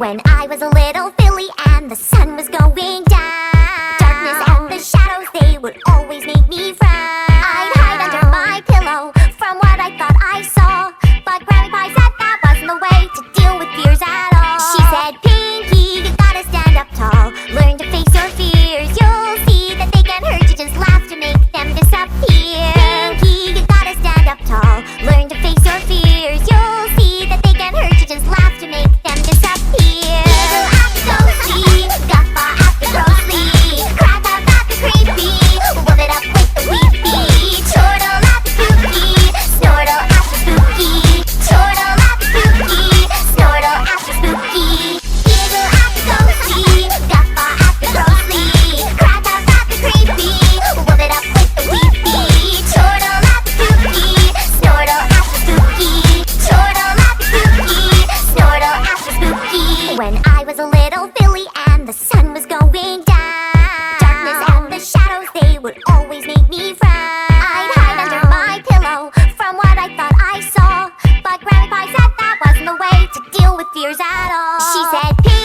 When I was a little filly and the sun was going down, darkness and the shadows, they would always make me frown. I'd hide under my pillow from what I thought I saw, but Grandpa said that wasn't the way to deal with fears at all. She said, Pinky, you gotta stand up tall, learn to face your fears. You'll see that they can hurt you, just laugh to make them disappear. Pinky, you gotta stand up tall, learn to face your fears. You'll see that they can hurt you, just laugh to make them disappear. Eagle at the ghostly, guffaw at the grossly, crack up at the creepy, whoop it up with the weepy, chortle at the spooky, snortle at the spooky, chortle at the spooky, snortle at the spooky. Eagle at the ghostly, guffaw at the grossly, crack up at the creepy, whoop it up with the weepy, chortle at the spooky, snortle at the spooky, chortle at the spooky, snortle at the spooky. When I was a little filly and the sun was going down, darkness and the shadows, they would always make me frown. I'd hide under my pillow from what I thought I saw, but Grandpa said that wasn't the way to deal with fears at all. She said,